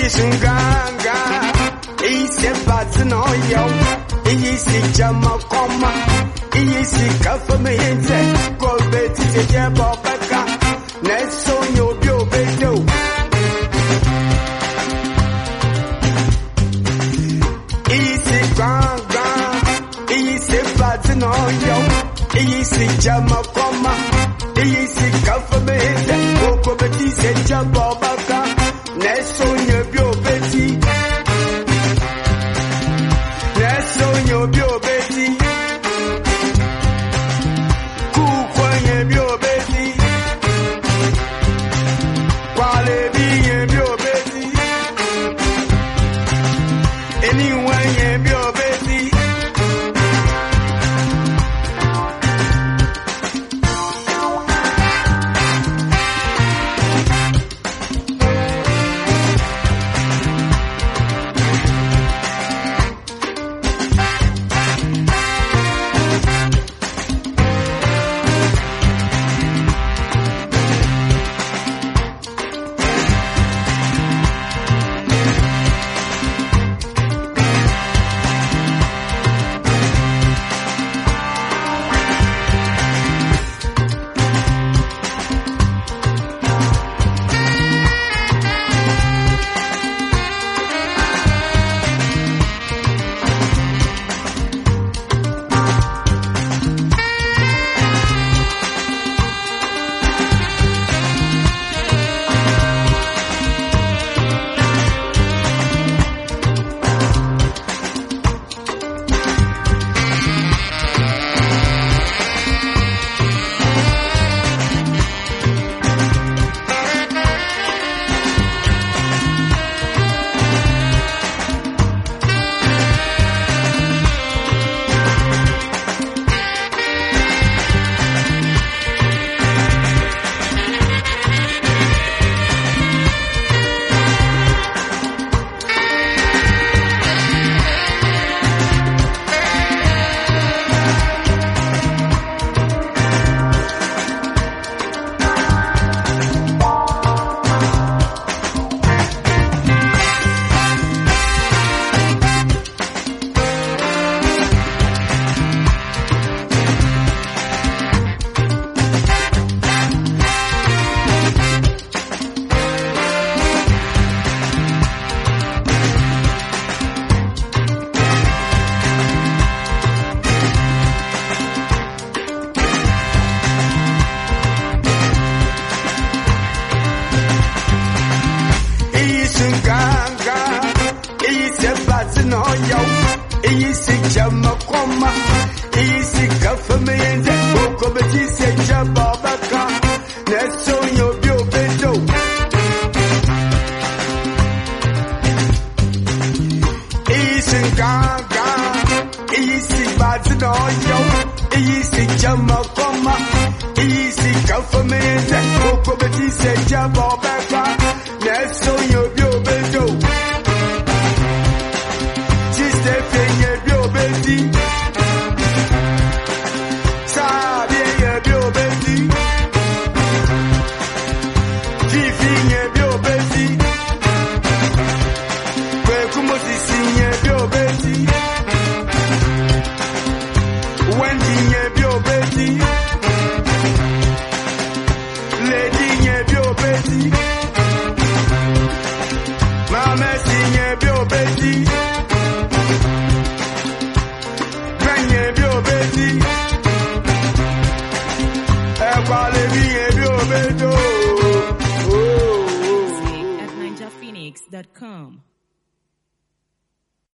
Ishunganga, Isi Batino Yo, Isi Jamakoma, Isi Kafaminte, Golbeti Jabaka, Neso Yo Beto. Isi Ganga, Isi Batino Yo, Isi Jamakoma, Isi Kafaminte, Golbeti Jabaka. Neso Yo Betty, Neso Yo Betty, Kukwanye Yo Betty, Quality Yo Betty, anyone Yo Betty. Isi Jamakoma, Isi Kafaminte, Okobeti Jabaka, Neso Yo Beto. Isi Gaga, Isi Batino Yo, Isi Jamakoma, Isi Kafaminte, Okobeti Jabaka, Neso Yo Beto. at ninjaphoenix.com.